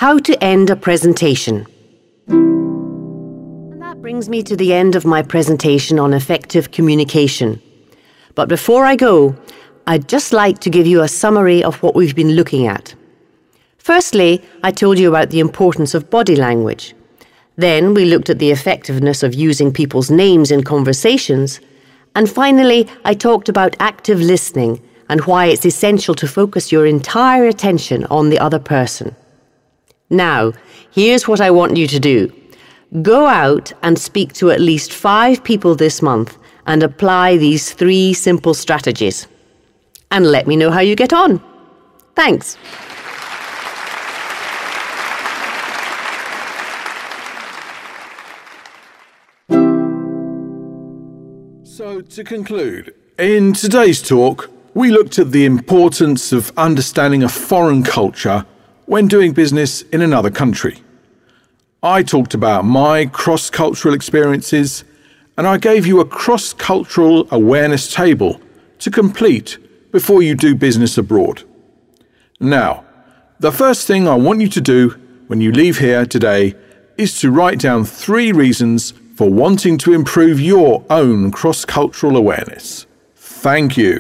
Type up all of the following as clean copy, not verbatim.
How to end a presentation. And that brings me to the end of my presentation on effective communication. But before I go, I'd just like to give you a summary of what we've been looking at. Firstly, I told you about the importance of body language. Then we looked at the effectiveness of using people's names in conversations. And finally, I talked about active listening and why it's essential to focus your entire attention on the other person. Now, here's what I want you to do. Go out and speak to at least 5 people this month and apply these 3 simple strategies. And let me know how you get on. Thanks. So, to conclude, in today's talk, we looked at the importance of understanding a foreign culture when doing business in another country. I talked about my cross-cultural experiences, and I gave you a cross-cultural awareness table to complete before you do business abroad. Now, the first thing I want you to do when you leave here today is to write down 3 reasons for wanting to improve your own cross-cultural awareness. Thank you.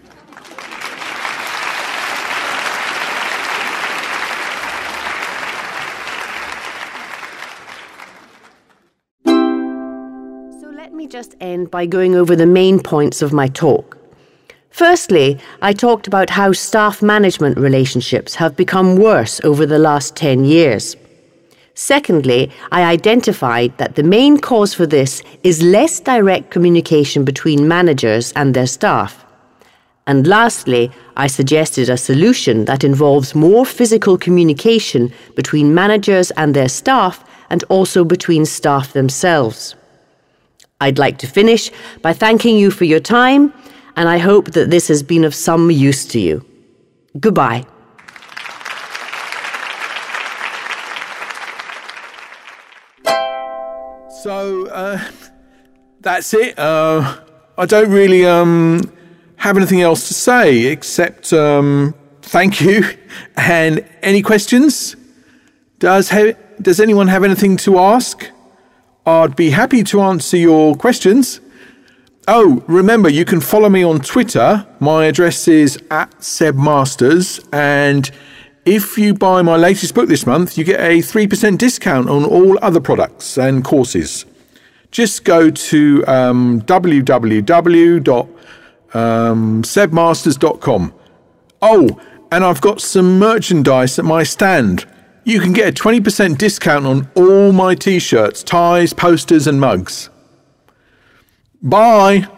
Let me just end by going over the main points of my talk. Firstly, I talked about how staff management relationships have become worse over the last 10 years. Secondly, I identified that the main cause for this is less direct communication between managers and their staff. And lastly, I suggested a solution that involves more physical communication between managers and their staff and also between staff themselves. I'd like to finish by thanking you for your time, and I hope that this has been of some use to you. Goodbye. So, that's it. I don't really have anything else to say except thank you. And any questions? Does anyone have anything to ask? I'd be happy to answer your questions. Oh, remember, you can follow me on Twitter. My address is @SebMasters, and if you buy my latest book this month, you get a 3% discount on all other products and courses. Just go to www.sebmasters.com. Oh, and I've got some merchandise at my stand. You can get a 20% discount on all my t-shirts, ties, posters and mugs. Bye!